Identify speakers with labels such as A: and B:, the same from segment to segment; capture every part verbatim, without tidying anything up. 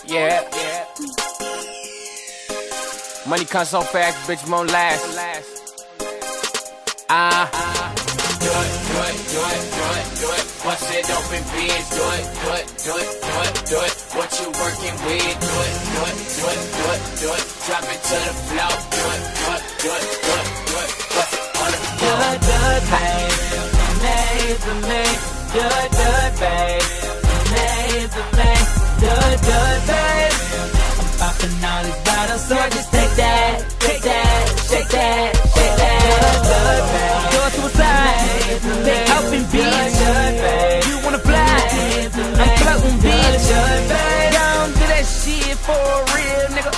A: Yeah, yeah. Money comes so fast, bitch won't last. Ah. Uh, do it, do it, do it, do it, do it. Bust it open, bitch. Do it, do it, do it, do it, do it. What you working with? Do it, do it, do it, do it, do it. Drop it to the floor. Do it, do it, do it, do it, do it. Bust it on the floor.
B: Do it, do it, babe. Made for me. Do it, do it, babe. Made for me. Do it, do it, babe. I'm popping all these bottles, so I just take that, take that, shake that, shake that. Do it, do it, babe. Do it to a side. They open, bitch. You wanna fly? I'm floating, bitch. Don't do that shit for a real nigga.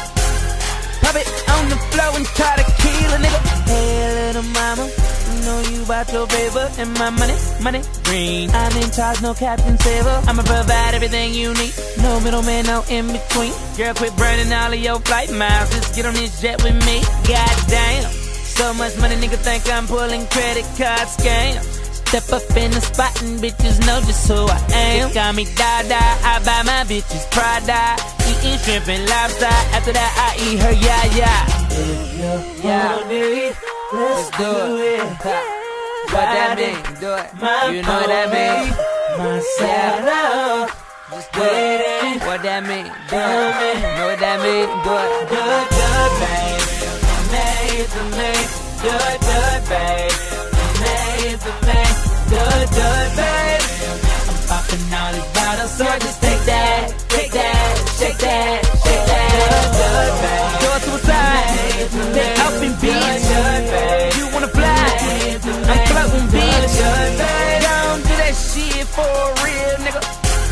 B: Pop it on the floor and try to kill a nigga. Hey, little mama, you know you bout your paper and my money, money green. I'm in charge, no Captain Saver. I'ma provide everything you need. No middleman, no in between. Girl, quit burning all of your flight miles. Just get on this jet with me. Goddamn, so much money, nigga think I'm pulling credit card scams. Step up in the spot and bitches know just who I am. They call me Dada, I buy my bitches Prada. Eating shrimp and lobster, after that I eat her yeah-yeah. If you
A: Yeah.
B: want it, let's do it.
A: What that mean? Do it.
B: My
A: You know what that mean?
B: my saddle,
A: Just do it.
B: waiting.
A: What that mean? Do
B: Do
A: it.
B: it.
A: Know what that mean? Do it.
B: Do it, do it, babe. Made for me. Do it, do it, babe. Made for me. Do it, do it, babe. I'm popping all these bottles, so I just take that, take that, shake that, shake that. Do it, do it, babe.
A: Do it to a side. They open, bitch. You wanna fly? I'm floating, bitch. Don't do that shit for a real nigga.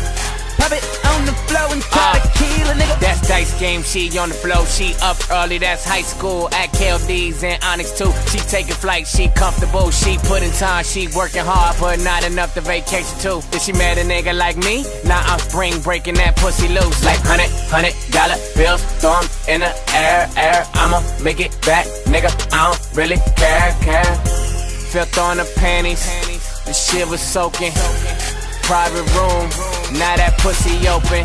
A: Pop it on the floor and try to kill a nigga. That's dice game, she on the floor, she up early, that's high school. At K L D's and Onyx too. She taking flight, she comfortable, she putting time, she working hard, but not enough to vacation too. Did she mad a nigga like me? Nah, I'm spring breaking that pussy loose. Like hundred, hundred dollar bills, throw 'em in the air, air. I'ma make it back, nigga, I don't really care, care. Filth on the panties, the shit was soaking. Private room, now that pussy open.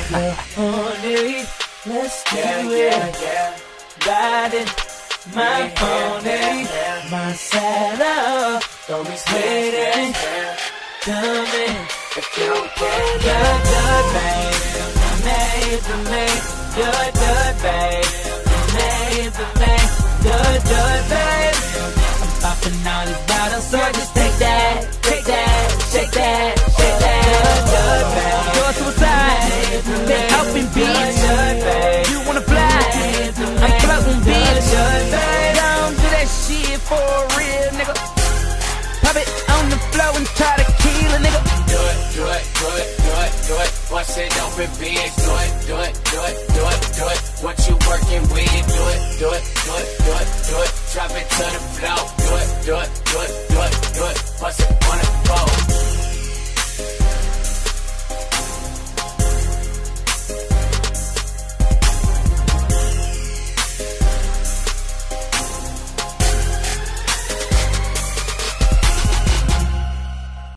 B: Honey, let's do it. Riding my pony, my saddle,
A: Don't be
B: waiting, coming.
A: if you don't care.
B: Good, good, babe. Made for me. Good, good, babe. Made for me. Good, good, babe. I'm popping all these bottles, so I just take that, take that, shake that, shake that. Good, good, babe.
A: Do it to a side. They open, bitch. You wanna fly? I'm floating, bitch. Don't do that shit for a real nigga. Pop it on the floor and try to kill a nigga. Do it, do it, do it, do it, do it. Bust it open, bitch. Do it, do it, do it, do it, do it. What you working with? Do it, do it, do it, do it, do it. Drop it to the floor. Do it, do it, do it, do it, do it. Bust it on the floor.